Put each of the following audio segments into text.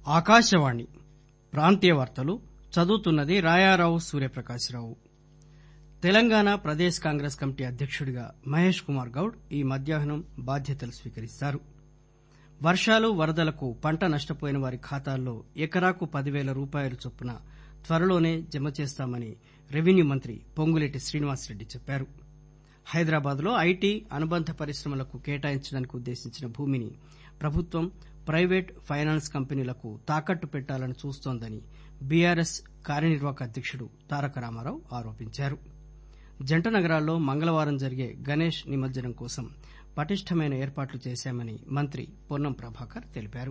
ఆకాశవాణి ప్రాంతీయ వార్తలు చదువుతున్నది రాయారావు సూర్యప్రకాశ్రావు. తెలంగాణ ప్రదేశ్ కాంగ్రెస్ కమిటీ అధ్యక్షుడిగా మహేష్ కుమార్ గౌడ్ ఈ మధ్యాహ్నం బాధ్యతలు స్వీకరిస్తారు. వర్షాలు వరదలకు పంట నష్టపోయిన వారి ఖాతాల్లో ఎకరాకు 10,000 రూపాయలు చొప్పున త్వరలోనే జమ చేస్తామని రెవెన్యూ మంత్రి పొంగులేటి శ్రీనివాసరెడ్డి చెప్పారు. హైదరాబాద్ లో ఐటీ అనుబంధ పరిశ్రమలకు కేటాయించడానికి ఉద్దేశించిన భూమిని ప్రభుత్వం ప్రైవేట్ ఫైనాన్స్ కంపెనీలకు తాకట్టు పెట్టాలని చూస్తోందని బీఆర్ఎస్ కార్యనిర్వాహక అధ్యక్షుడు తారక రామారావు ఆరోపించారు. జంట నగరాల్లో మంగళవారం జరిగే గణేష్ నిమజ్జనం కోసం పటిష్టమైన ఏర్పాట్లు చేశామని మంత్రి పొన్నం ప్రభాకర్ తెలిపారు.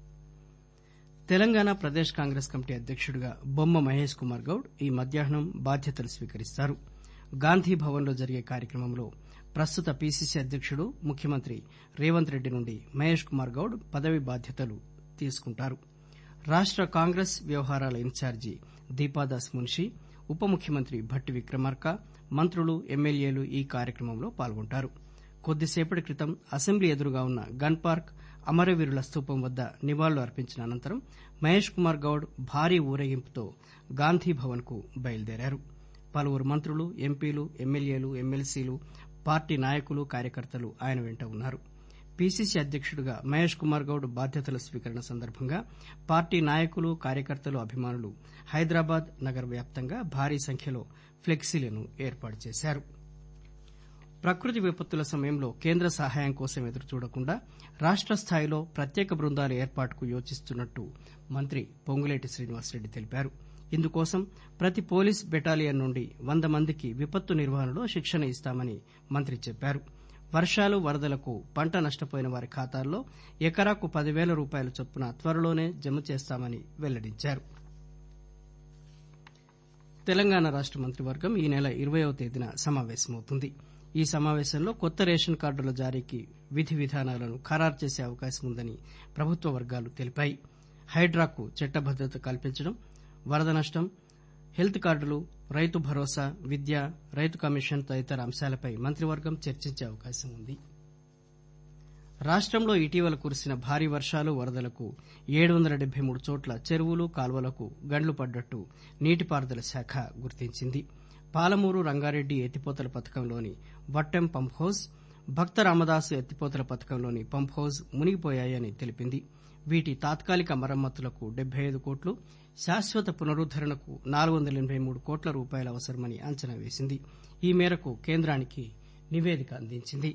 తెలంగాణ ప్రదేశ్ కాంగ్రెస్ కమిటీ అధ్యక్షుడిగా బొమ్మ మహేష్ కుమార్ గౌడ్ ఈ మధ్యాహ్నం బాధ్యతలు స్వీకరిస్తారు. గాంధీ భవన్ లో జరిగే కార్యక్రమంలో ప్రస్తుత పీసీసీ అధ్యక్షుడు ముఖ్యమంత్రి రేవంత్ రెడ్డి నుండి మహేష్ కుమార్ గౌడ్ పదవీ బాధ్యతలు తీసుకుంటారు. రాష్ట కాంగ్రెస్ వ్యవహారాల ఇన్ఛార్జి దీపాదాస్ మున్షీ, ఉప ముఖ్యమంత్రి భట్టి విక్రమార్క, మంత్రులు, ఎమ్మెల్యేలు ఈ కార్యక్రమంలో పాల్గొంటారు. కొద్దిసేపటి క్రితం అసెంబ్లీ ఎదురుగా ఉన్న గన్ పార్క్ అమరవీరుల స్తూపం వద్ద నివాళులు అర్పించిన అనంతరం మహేష్ కుమార్ గౌడ్ భారీ ఊరేగింపుతో గాంధీ భవన్ కు బయలుదేరారు. పలువురు మంత్రులు, ఎంపీలు, ఎమ్మెల్యేలు, ఎమ్మెల్సీలు, పార్టీ నాయకులు, కార్యకర్తలు ఆయన వెంట ఉన్నారు. పీసీసీ అధ్యక్షుడిగా మహేష్ కుమార్ గౌడ్ బాధ్యతల స్వీకరణ సందర్భంగా పార్టీ నాయకులు, కార్యకర్తలు, అభిమానులు హైదరాబాద్ నగర వ్యాప్తంగా భారీ సంఖ్యలో ఫ్లెక్సీలను ఏర్పాటు చేశారు. ప్రకృతి విపత్తుల సమయంలో కేంద్ర సహాయం కోసం ఎదురుచూడకుండా రాష్ట స్థాయిలో ప్రత్యేక బృందాల ఏర్పాటుకు యోచిస్తున్నట్టు మంత్రి పొంగులేటి శ్రీనివాసరెడ్డి తెలిపారు. ఇందుకోసం ప్రతి పోలీస్ బెటాలియన్ నుండి 100 మందికి విపత్తు నిర్వహణలో శిక్షణ ఇస్తామని మంత్రి చెప్పారు. వర్షాలు వరదలకు పంట నష్టపోయిన వారి ఖాతాల్లో ఎకరాకు 10,000 రూపాయల చొప్పున త్వరలోనే జమ చేస్తామని వెల్లడించారు. తెలంగాణ రాష్ట మంత్రివర్గం ఈ నెల 20వ తేదీన సమావేశమవుతుంది. ఈ సమావేశంలో కొత్త రేషన్ కార్డుల జారీకి విధి విధానాలను ఖరారు చేసే అవకాశం ఉందని ప్రభుత్వ వర్గాలు తెలిపాయి. హైడ్రాకు చట్టబద్దత కల్పించడం, వరద నష్టం, హెల్త్ కార్డులు, రైతు భరోసా, విద్య, రైతు కమిషన్ తదితర అంశాలపై మంత్రివర్గం చర్చించే అవకాశం ఉంది. రాష్టంలో ఇటీవల కురిసిన భారీ వర్షాలు, వరదలకు 773 చోట్ల చెరువులు, కాల్వలకు గండ్లు పడ్డట్టు నీటిపారుదల శాఖ గుర్తించింది. పాలమూరు రంగారెడ్డి ఎత్తిపోతల పథకంలోని వట్టెం పంప్ హౌజ్, భక్త రామదాసు ఎత్తిపోతల పథకంలోని పంప్ హౌజ్ మునిగిపోయాయని తెలిపింది. వీటి తాత్కాలిక మరమ్మతులకు 75 కోట్లు, శాశ్వత పునరుద్దరణకు 483 కోట్ల రూపాయలు అవసరమని అంచనా వేసింది. ఈ మేరకు కేంద్రానికి నివేదిక అందించింది.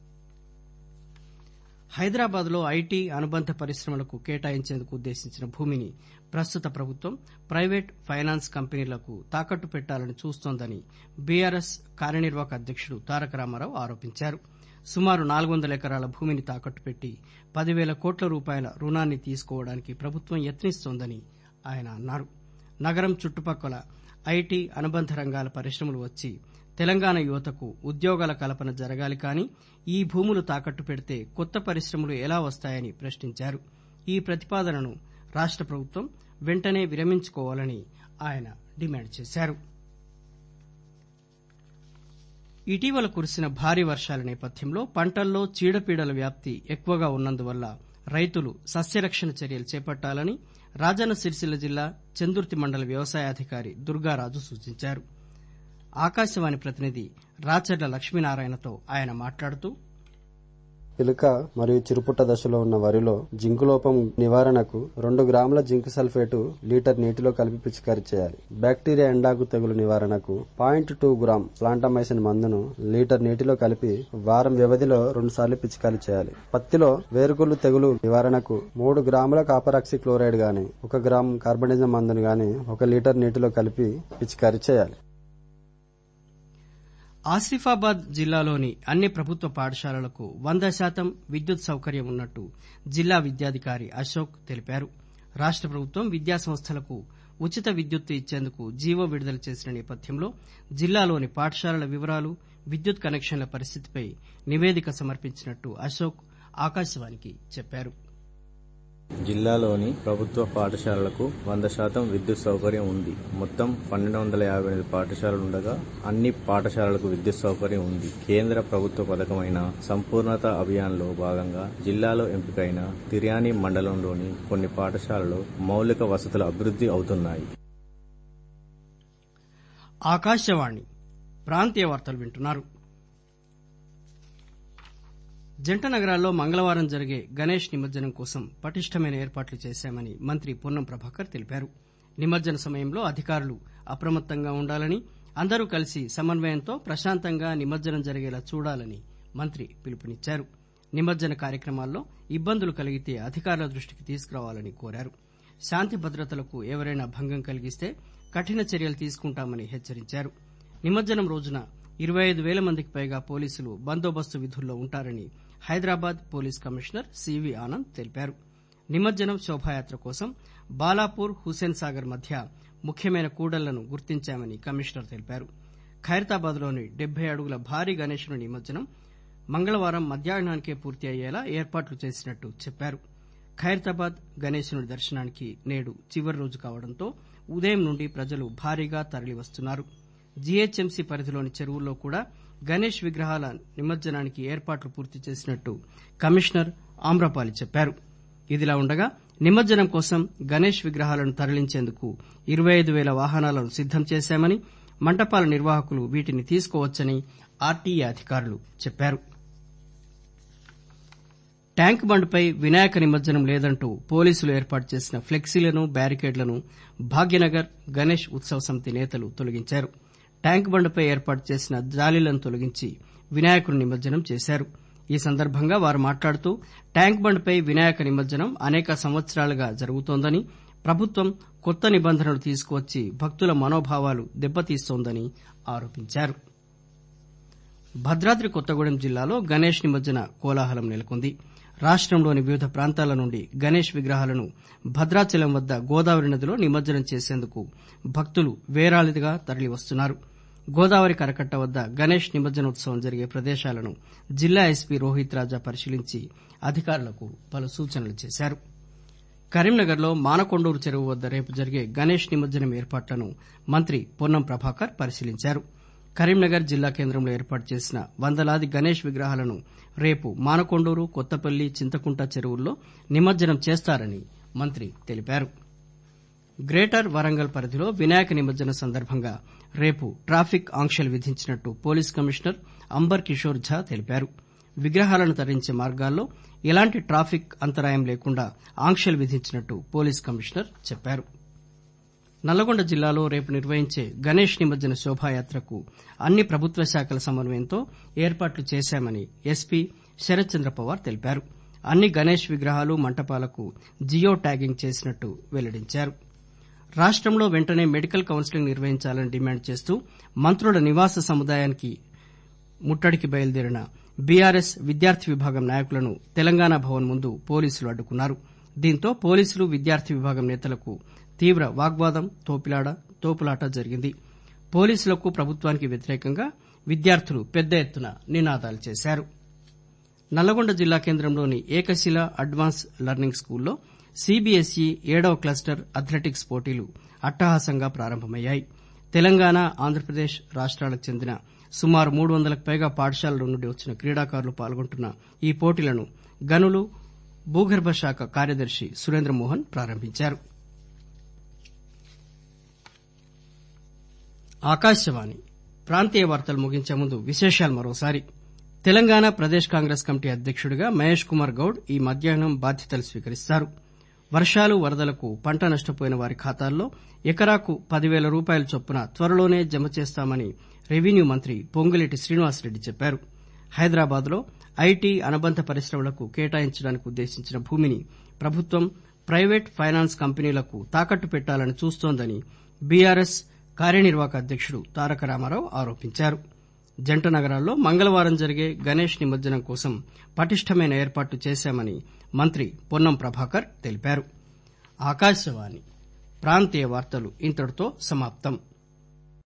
హైదరాబాద్ లో ఐటీ అనుబంధ పరిశ్రమలకు కేటాయించేందుకు ఉద్దేశించిన భూమిని ప్రస్తుత ప్రభుత్వం ప్రైవేట్ ఫైనాన్స్ కంపెనీలకు తాకట్టు పెట్టాలని చూస్తోందని బీఆర్ఎస్ కార్యనిర్వాహక అధ్యక్షుడు తారక రామారావు ఆరోపించారు. సుమారు 400 ఎకరాల భూమిని తాకట్టు పెట్టి 10,000 కోట్ల రూపాయల రుణాన్ని తీసుకోవడానికి ప్రభుత్వం యత్నిస్తోందని ఆయన అన్నారు. నగరం చుట్టుపక్కల ఐటీ అనుబంధ రంగాల పరిశ్రమలు వచ్చి తెలంగాణ యువతకు ఉద్యోగాల కల్పన జరగాలి కానీ ఈ భూములు తాకట్టు పెడితే కొత్త పరిశ్రమలు ఎలా వస్తాయని ప్రశ్నించారు. ఈ ప్రతిపాదనను రాష్ట ప్రభుత్వం వెంటనే విరమించుకోవాలని ఆయన డిమాండ్ చేశారు. ఇటీవల కురిసిన భారీ వర్షాల నేపథ్యంలో పంటల్లో చీడపీడల వ్యాప్తి ఎక్కువగా ఉన్నందువల్ల రైతులు సస్యరక్షణ చర్యలు చేపట్టాలని రాజన్న సిరిసిల్ల జిల్లా చందుర్తి మండల వ్యవసాయాధికారి దుర్గారాజు సూచించారు. ఆకాశవాణి ప్రతినిధి రాచర్ల లక్ష్మీనారాయణతో ఆయన మాట్లాడుతూ, పిలుక మరియు చిరుపుట్ట దశలో ఉన్న వరిలో జింకు లోపం నివారణకు 2 గ్రాముల జింక్ సల్ఫేటు లీటర్ నీటిలో కలిపి పిచికారీ చేయాలి. బ్యాక్టీరియా ఎండాకు తెగులు నివారణకు 0.2 గ్రామ్ ప్లాంటమైసిన్ మందును లీటర్ నీటిలో కలిపి వారం వ్యవధిలో 2 సార్లు పిచికారీ చేయాలి. పత్తిలో వేరుకుళ్ళు తెగులు నివారణకు 3 గ్రాముల కాపరాక్సి క్లోరైడ్ గాని 1 గ్రామ్ కార్బనిజం మందును గాని 1 లీటర్ నీటిలో కలిపి పిచికారీ చేయాలి. ఆసిఫాబాద్ జిల్లాలోని అన్ని ప్రభుత్వ పాఠశాలలకు 100% విద్యుత్ సౌకర్యం ఉన్నట్టు జిల్లా విద్యాధికారి అశోక్ తెలిపారు. రాష్ట ప్రభుత్వం విద్యాసంస్థలకు ఉచిత విద్యుత్తు ఇచ్చేందుకు జీవో విడుదల చేసిన నేపథ్యంలో జిల్లాలోని పాఠశాలల వివరాలు, విద్యుత్ కనెక్షన్ల పరిస్థితిపై నివేదిక సమర్పించినట్టు అశోక్ ఆకాశవాణికి చెప్పారు. జిల్లాలోని ప్రభుత్వ పాఠశాలలకు 100% విద్యుత్ సౌకర్యం ఉంది. మొత్తం 1258 పాఠశాలలుండగా అన్ని పాఠశాలలకు విద్యుత్ సౌకర్యం ఉంది. కేంద్ర ప్రభుత్వ పథకమైన సంపూర్ణత అభియాన్లో భాగంగా జిల్లాలో ఎంపికైన తిర్యాని మండలంలోని కొన్ని పాఠశాలలు మౌలిక వసతులు అభివృద్ధి అవుతున్నాయి. ఆకాశవాణి ప్రాంతీయ వార్తలు వింటున్నారు. జంట నగరాల్లో మంగళవారం జరిగే గణేష్ నిమజ్జనం కోసం పటిష్టమైన ఏర్పాట్లు చేశామని మంత్రి పొన్నం ప్రభాకర్ తెలిపారు. నిమజ్జన సమయంలో అధికారులు అప్రమత్తంగా ఉండాలని, అందరూ కలిసి సమన్వయంతో ప్రశాంతంగా నిమజ్జనం జరిగేలా చూడాలని మంత్రి పిలుపునిచ్చారు. నిమజ్జన కార్యక్రమాల్లో ఇబ్బందులు కలిగితే అధికారుల దృష్టికి తీసుకురావాలని కోరారు. శాంతి భద్రతలకు ఎవరైనా భంగం కలిగిస్తే కఠిన చర్యలు తీసుకుంటామని హెచ్చరించారు. నిమజ్జనం రోజున 25,000 మందికి పైగా పోలీసులు బందోబస్తు విధుల్లో ఉంటారని Hyderabad police commissioner CV Anand తెలిపారు. నిమజ్జనం శోభాయాత్ర కోసం బాలాపూర్ హుస్సేన్ సాగర్ మధ్య ముఖ్యమైన కూడళ్లను గుర్తించామని కమిషనర్ తెలిపారు. ఖైరతాబాద్లోని 70 అడుగుల భారీ గణేశుని నిమజ్జనం మంగళవారం మధ్యాహ్నానికే పూర్తి అయ్యేలా ఏర్పాట్లు చేసినట్టు చెప్పారు. ఖైరతాబాద్ గణేశుని దర్శనానికి నేడు చివరి రోజు కావడంతో ఉదయం నుండి ప్రజలు భారీగా తరలివస్తున్నారు. జీహెచ్ఎంసీ పరిధిలోని చెరువుల్లో కూడా గణేష్ విగ్రహాల నిమజ్జనానికి ఏర్పాట్లు పూర్తి చేసినట్టు కమిషనర్ ఆమ్రపాలి చెప్పారు. ఇదిలా ఉండగా నిమజ్జనం కోసం గణేష్ విగ్రహాలను తరలించేందుకు 25,000 వాహనాలను సిద్దం చేశామని, మంటపాల నిర్వాహకులు వీటిని తీసుకోవచ్చని ఆర్టీఏ అధికారులు చెప్పారు. ట్యాంక్ బండ్పై వినాయక నిమజ్జనం లేదంటూ పోలీసులు ఏర్పాటు చేసిన ఫ్లెక్సీలను, బ్యారికేడ్లను భాగ్యనగర్ గణేష్ ఉత్సవ సమితి నేతలు తొలగించారు. ట్యాంక్ బండ్పై ఏర్పాటు చేసిన జాలీలను తొలగించి వినాయకుని నిమజ్జనం చేశారు. ఈ సందర్భంగా వారు మాట్లాడుతూ ట్యాంక్ బండ్పై వినాయక నిమజ్జనం అనేక సంవత్సరాలుగా జరుగుతోందని, ప్రభుత్వం కొత్త నిబంధనలు తీసుకువచ్చి భక్తుల మనోభావాలు దెబ్బతీస్తోందని ఆరోపించారు. భద్రాద్రి కొత్తగూడెం జిల్లాలో గణేష్ నిమజ్జన కోలాహలం నెలకొంది. రాష్టంలోని వివిధ ప్రాంతాల నుండి గణేష్ విగ్రహాలను భద్రాచలం వద్ద గోదావరి నదిలో నిమజ్జనం చేసేందుకు భక్తులు వేలాదిగా తరలివస్తున్నారు. గోదావరి కరకట్ట వద్ద గణేష్ నిమజ్జనోత్సవం జరిగే ప్రదేశాలను జిల్లా ఎస్పీ రోహిత్ రాజా పరిశీలించి అధికారులకు పలు సూచనలు చేశారు. కరీంనగర్లో మానకొండూరు చెరువు వద్ద రేపు జరిగే గణేష్ నిమజ్జనం ఏర్పాట్లను మంత్రి పొన్నం ప్రభాకర్ పరిశీలించారు. కరీంనగర్ జిల్లా కేంద్రంలో ఏర్పాటు చేసిన వందలాది గణేష్ విగ్రహాలను రేపు మానకొండూరు, కొత్తపల్లి, చింతకుంట చెరువుల్లో నిమజ్జనం చేస్తారని మంత్రి తెలిపారు. గ్రేటర్ వరంగల్ పరిధిలో వినాయక నిమజ్జనం సందర్భంగా రేపు ట్రాఫిక్ ఆంక్షలు విధించినట్టు పోలీస్ కమిషనర్ అంబర్ కిషోర్ ఝా తెలిపారు. విగ్రహాలను తరలించే మార్గాల్లో ఎలాంటి ట్రాఫిక్ అంతరాయం లేకుండా ఆంక్షలు విధించినట్టు పోలీస్ కమిషనర్ చెప్పారు. నల్లగొండ జిల్లాలో రేపు నిర్వహించే గణేష్ నిమజ్జన శోభాయాత్రకు అన్ని ప్రభుత్వ శాఖల సమన్వయంతో ఏర్పాట్లు చేశామని ఎస్పీ శరత్ చంద్ర పవార్ తెలిపారు. అన్ని గణేష్ విగ్రహాలు, మంటపాలకు జియో ట్యాగింగ్ చేసినట్టు వెల్లడించారు. రాష్టంలో వెంటనే మెడికల్ కౌన్సిలింగ్ నిర్వహించాలని డిమాండ్ చేస్తూ మంత్రుల నివాస సముదాయానికి ముట్టడికి బయలుదేరిన బీఆర్ఎస్ విద్యార్థి విభాగం నాయకులను తెలంగాణ భవన్ ముందు పోలీసులు అడ్డుకున్నారు. దీంతో పోలీసులు, విద్యార్థి విభాగం నేతలకు తీవ్ర వాగ్వాదం, తోపులాట జరిగింది. పోలీసులకు, ప్రభుత్వానికి వ్యతిరేకంగా విద్యార్థులు పెద్ద ఎత్తున నినాదాలు చేశారు. నల్లగొండ జిల్లా కేంద్రంలోని ఏకశిల అడ్వాన్స్ లెర్నింగ్ స్కూల్లో సీబీఎస్ఈ 7వ క్లస్టర్ అథ్లెటిక్స్ పోటీలు అట్టహాసంగా ప్రారంభమయ్యాయి. తెలంగాణ, ఆంధ్రప్రదేశ్ రాష్ట్రాలకు చెందిన సుమారు 300కు పైగా పాఠశాలల నుండి వచ్చిన క్రీడాకారులు పాల్గొంటున్న ఈ పోటీలను గనులు, భూగర్భ శాఖ కార్యదర్శి సురేంద్రమోహన్ ప్రారంభించారు. ఆకాశవాణి ప్రాంతీయ వార్తలు ముగించే ముందు విశేషాలు మరోసారి. తెలంగాణ ప్రదేశ్ కాంగ్రెస్ కమిటీ అధ్యక్షుడిగా మహేష్ కుమార్ గౌడ్ ఈ మధ్యాహ్నం బాధ్యతలు స్వీకరిస్తారు. వర్షాలు, వరదలకు పంట నష్టపోయిన వారి ఖాతాల్లో ఎకరాకు 10,000 రూపాయల చొప్పున త్వరలోనే జమ చేస్తామని రెవెన్యూ మంత్రి పొంగులేటి శ్రీనివాసరెడ్డి చెప్పారు. హైదరాబాద్లో ఐటీ, అనుబంధ పరిశ్రమలకు కేటాయించడానికి ఉద్దేశించిన భూమిని ప్రభుత్వం ప్రైవేట్ ఫైనాన్స్ కంపెనీలకు తాకట్టు పెట్టాలని చూస్తోందని బీఆర్ఎస్ కార్యనిర్వాహక అధ్యక్షుడు తారక రామారావు ఆరోపించారు. జంట నగరాల్లో మంగళవారం జరిగే గణేష్ నిమజ్జనం కోసం పటిష్టమైన ఏర్పాట్లు చేశామని మంత్రి పొన్నం ప్రభాకర్ తెలిపారు. ఆకాశవాణి ప్రాంతీయ వార్తలు ఇంతటితో సమాప్తం.